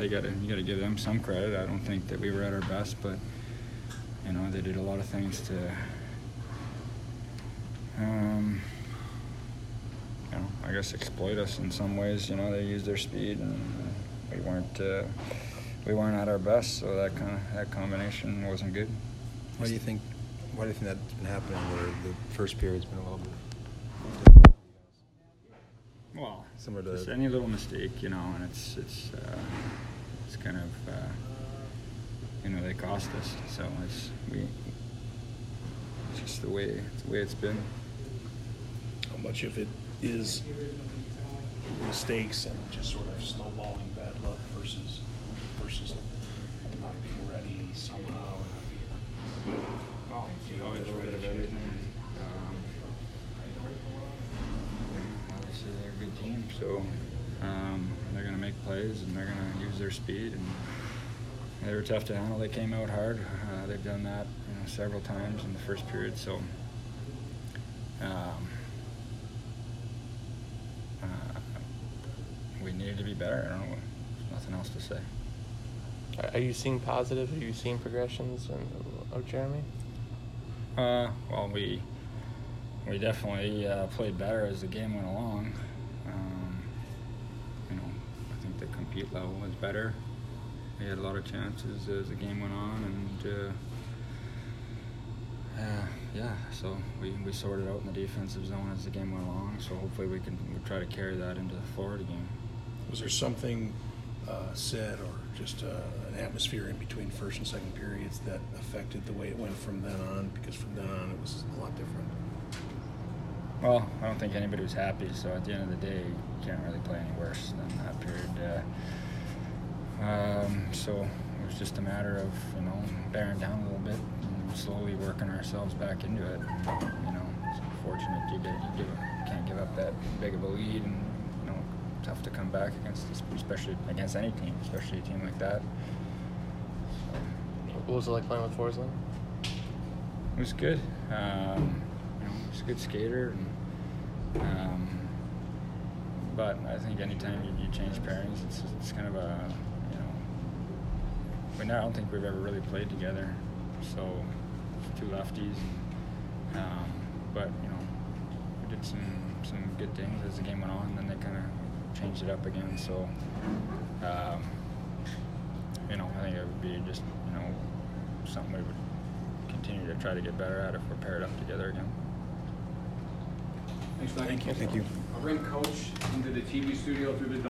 you got to give them some credit. I don't think that we were at our best, but they did a lot of things to I guess exploit us in some ways. They used their speed, and we weren't at our best, so that combination wasn't good. Why do you think that's been happening where the first period's been a little bit well, similar to just any little mistake, and it's kind of they cost us. So it's just the way it's been. How much of it is mistakes and just sort of snowballing bad luck versus not being ready somehow? Well, you always a bit of everything. Obviously, they're a good team, so they're going to make plays and they're going to use their speed. And they were tough to handle. They came out hard. They've done that several times in the first period. So we needed to be better. I don't know. There's nothing else to say. Are you seeing positive? Are you seeing progressions of Jeremy? Well, we definitely played better as the game went along. I think the compete level was better. We had a lot of chances as the game went on, and so we sorted out in the defensive zone as the game went along. So hopefully we try to carry that into the Florida game. Was there something said or just an atmosphere in between first and second periods that affected the way it went from then on? Because from then on it was a lot different. Well, I don't think anybody was happy, so at the end of the day, you can't really play any worse than that period. So it was just a matter of, bearing down a little bit and slowly working ourselves back into it. It's unfortunate you can't give up that big of a lead, and, tough to come back especially against any team, especially a team like that. What was it like playing with Forsling? It was good. He's a good skater, but I think anytime you change pairings, it's kind of a, I don't think we've ever really played together. So it's two lefties, but we did some good things as the game went on, and then they kind of changed it up again. So I think it would be just something we would continue to try to get better at if we're paired up together again. Thanks, Doug. Thank you. I'll bring Coach into the TV studio through the